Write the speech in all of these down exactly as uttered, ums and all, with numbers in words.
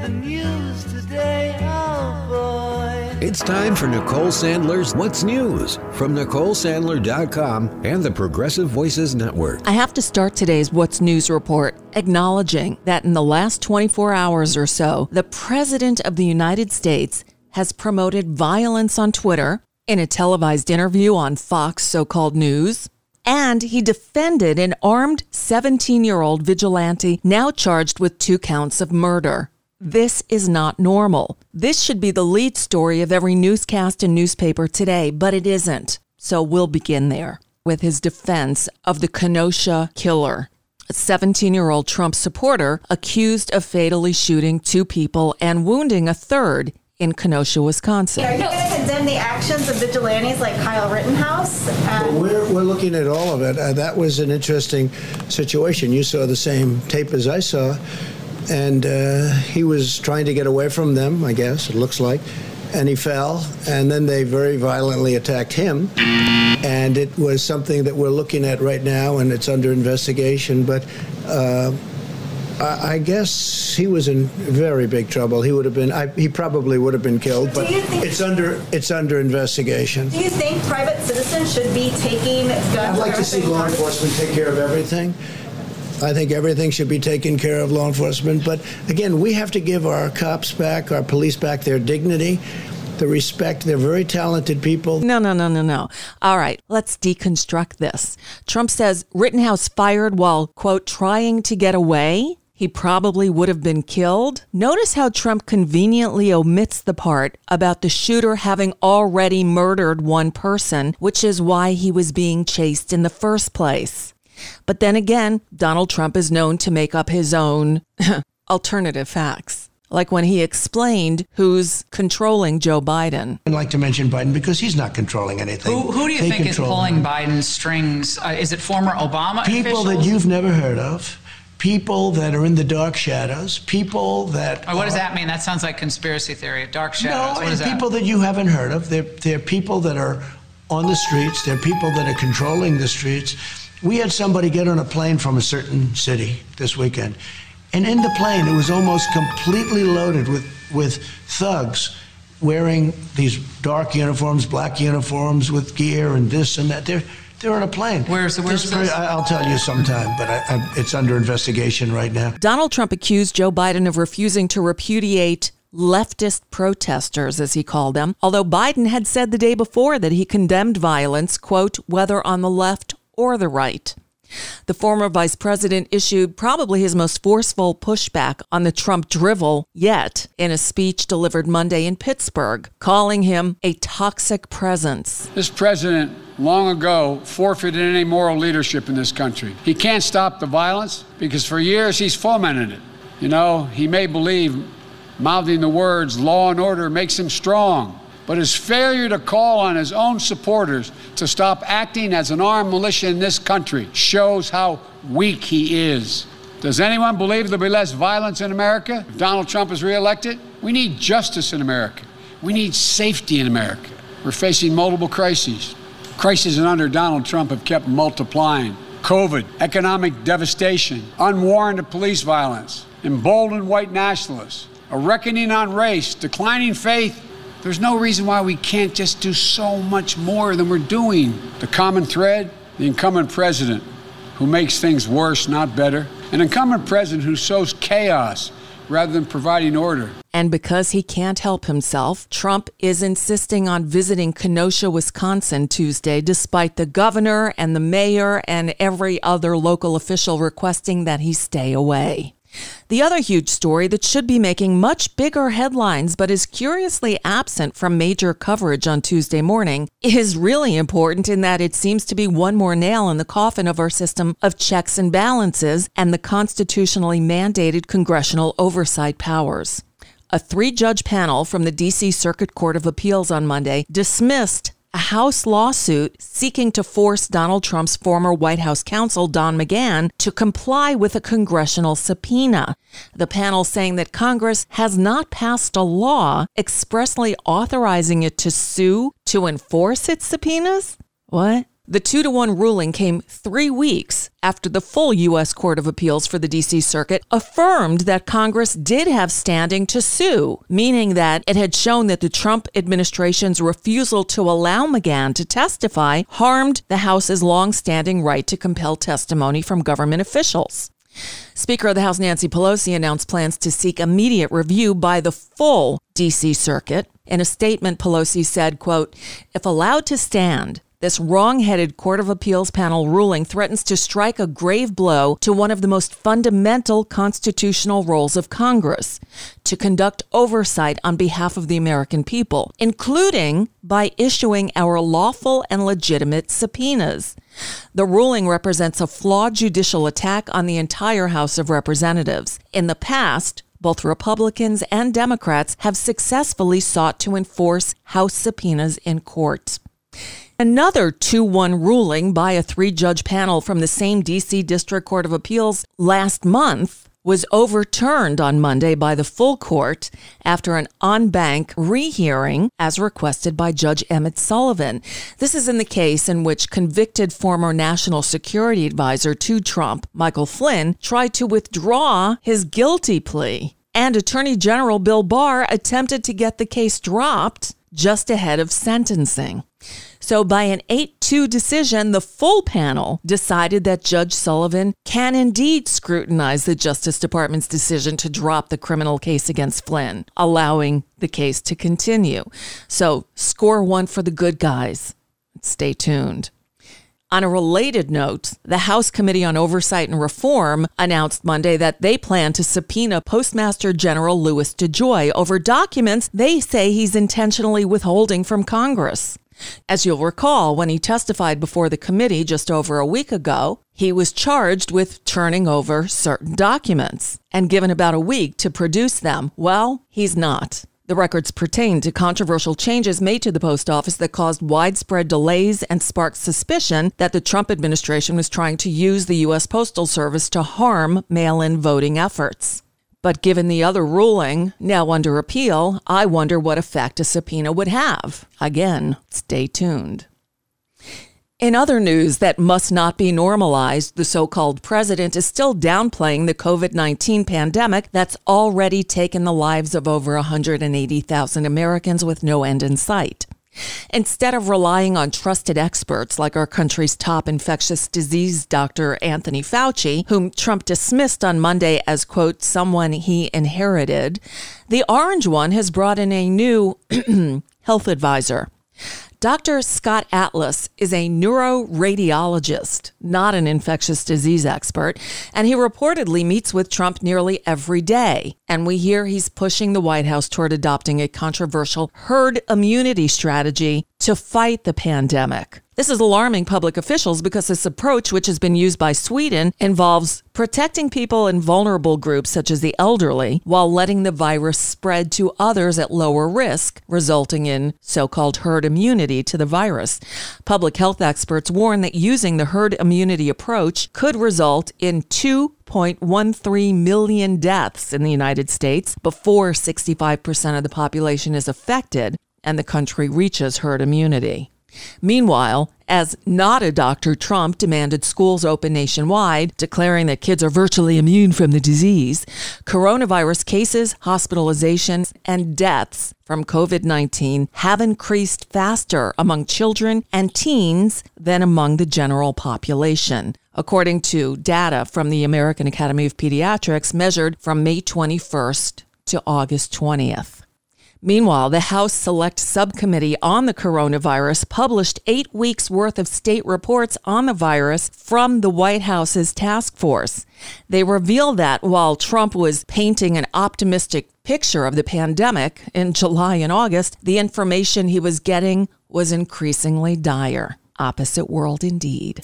the news today, oh boy. It's time for Nicole Sandler's What's News from Nicole Sandler dot com and the Progressive Voices Network. I have to start today's What's News report acknowledging that in the last twenty-four hours or so, the President of the United States has promoted violence on Twitter in a televised interview on Fox so-called News, and he defended an armed seventeen-year-old vigilante now charged with two counts of murder. This is not normal. This should be the lead story of every newscast and newspaper today, but it isn't. So we'll begin there with his defense of the Kenosha killer, a seventeen-year-old Trump supporter accused of fatally shooting two people and wounding a third in Kenosha, Wisconsin. Are you going to condemn the actions of vigilantes like Kyle Rittenhouse? Well, we're, we're looking at all of it. Uh, that was an interesting situation. You saw the same tape as I saw. And uh, he was trying to get away from them, I guess, it looks like. And he fell. And then they very violently attacked him. And it was something that we're looking at right now, and it's under investigation. But uh, I, I guess he was in very big trouble. He would have been, I, he probably would have been killed. But it's under it's under investigation. Do you think private citizens should be taking guns? I'd like to see law enforcement take care of everything. I think everything should be taken care of, law enforcement. But again, we have to give our cops back, our police back their dignity, the respect. They're very talented people. No, no, no, no, no. All right, let's deconstruct this. Trump says Rittenhouse fired while, quote, trying to get away. He probably would have been killed. Notice how Trump conveniently omits the part about the shooter having already murdered one person, which is why he was being chased in the first place. But then again, Donald Trump is known to make up his own alternative facts, like when he explained who's controlling Joe Biden. I'd like to mention Biden because he's not controlling anything. Who, who do you they think is pulling him. Biden's strings? Uh, is it former Obama People officials? that you've never heard of. People that are in the dark shadows. People that Oh, what does are, that mean? That sounds like conspiracy theory. Dark shadows. No, what is that? people that you haven't heard of. They're, they're people that are on the streets. They're people that are controlling the streets. We had somebody get on a plane from a certain city this weekend. And in the plane, it was almost completely loaded with, with thugs wearing these dark uniforms, black uniforms with gear and this and that. They're, they're on a plane. Where's the where's very, I'll tell you sometime, but I, I, it's under investigation right now. Donald Trump accused Joe Biden of refusing to repudiate leftist protesters, as he called them, although Biden had said the day before that he condemned violence, quote, whether on the left or the right. The former vice president issued probably his most forceful pushback on the Trump drivel yet in a speech delivered Monday in Pittsburgh, calling him a toxic presence. This president long ago forfeited any moral leadership in this country. He can't stop the violence because for years he's fomented it. You know, he may believe mouthing the words law and order makes him strong. But his failure to call on his own supporters to stop acting as an armed militia in this country shows how weak he is. Does anyone believe there'll be less violence in America if Donald Trump is reelected? We need justice in America. We need safety in America. We're facing multiple crises. Crises under Donald Trump have kept multiplying. COVID, economic devastation, unwarranted police violence, emboldened white nationalists, a reckoning on race, declining faith. There's no reason why we can't just do so much more than we're doing. The common thread, the incumbent president who makes things worse, not better. An incumbent president who sows chaos rather than providing order. And because he can't help himself, Trump is insisting on visiting Kenosha, Wisconsin Tuesday, despite the governor and the mayor and every other local official requesting that he stay away. The other huge story that should be making much bigger headlines but is curiously absent from major coverage on Tuesday morning is really important in that it seems to be one more nail in the coffin of our system of checks and balances and the constitutionally mandated congressional oversight powers. A three-judge panel from the D C Circuit Court of Appeals on Monday dismissed a House lawsuit seeking to force Donald Trump's former White House counsel, Don McGahn, to comply with a congressional subpoena. The panel saying that Congress has not passed a law expressly authorizing it to sue to enforce its subpoenas? What? The two to one ruling came three weeks after the full U S Court of Appeals for the D C Circuit affirmed that Congress did have standing to sue, meaning that it had shown that the Trump administration's refusal to allow McGahn to testify harmed the House's longstanding right to compel testimony from government officials. Speaker of the House Nancy Pelosi announced plans to seek immediate review by the full D C Circuit. In a statement, Pelosi said, quote, "If allowed to stand, this wrong-headed Court of Appeals panel ruling threatens to strike a grave blow to one of the most fundamental constitutional roles of Congress, to conduct oversight on behalf of the American people, including by issuing our lawful and legitimate subpoenas. The ruling represents a flawed judicial attack on the entire House of Representatives. In the past, both Republicans and Democrats have successfully sought to enforce House subpoenas in court." Another two one ruling by a three-judge panel from the same D C District Court of Appeals last month was overturned on Monday by the full court after an en banc rehearing as requested by Judge Emmett Sullivan. This is in the case in which convicted former national security advisor to Trump, Michael Flynn, tried to withdraw his guilty plea, and Attorney General Bill Barr attempted to get the case dropped just ahead of sentencing. So by an eight two decision, the full panel decided that Judge Sullivan can indeed scrutinize the Justice Department's decision to drop the criminal case against Flynn, allowing the case to continue. So score one for the good guys. Stay tuned. On a related note, the House Committee on Oversight and Reform announced Monday that they plan to subpoena Postmaster General Louis DeJoy over documents they say he's intentionally withholding from Congress. As you'll recall, when he testified before the committee just over a week ago, he was charged with turning over certain documents and given about a week to produce them. Well, he's not. The records pertain to controversial changes made to the post office that caused widespread delays and sparked suspicion that the Trump administration was trying to use the U S Postal Service to harm mail-in voting efforts. But given the other ruling, now under appeal, I wonder what effect a subpoena would have. Again, stay tuned. In other news that must not be normalized, the so-called president is still downplaying the covid nineteen pandemic that's already taken the lives of over one hundred eighty thousand Americans with no end in sight. Instead of relying on trusted experts like our country's top infectious disease doctor, Anthony Fauci, whom Trump dismissed on Monday as, quote, someone he inherited, the Orange One has brought in a new health advisor. Doctor Scott Atlas is a neuroradiologist, not an infectious disease expert, and he reportedly meets with Trump nearly every day. And we hear he's pushing the White House toward adopting a controversial herd immunity strategy to fight the pandemic. This is alarming public officials because this approach, which has been used by Sweden, involves protecting people in vulnerable groups such as the elderly while letting the virus spread to others at lower risk, resulting in so-called herd immunity to the virus. Public health experts warn that using the herd immunity approach could result in two point one three million deaths in the United States before sixty-five percent of the population is affected and the country reaches herd immunity. Meanwhile, as not a doctor, Trump demanded schools open nationwide, declaring that kids are virtually immune from the disease. Coronavirus cases, hospitalizations, and deaths from covid nineteen have increased faster among children and teens than among the general population, according to data from the American Academy of Pediatrics measured from May twenty-first to August twentieth. Meanwhile, the House Select Subcommittee on the coronavirus published eight weeks' worth of state reports on the virus from the White House's task force. They reveal that while Trump was painting an optimistic picture of the pandemic in July and August, the information he was getting was increasingly dire. Opposite world indeed.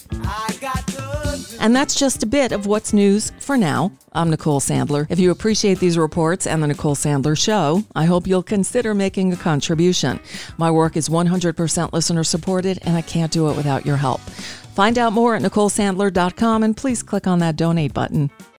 And that's just a bit of what's news for now. I'm Nicole Sandler. If you appreciate these reports and the Nicole Sandler Show, I hope you'll consider making a contribution. My work is one hundred percent listener supported, and I can't do it without your help. Find out more at Nicole Sandler dot com and please click on that donate button.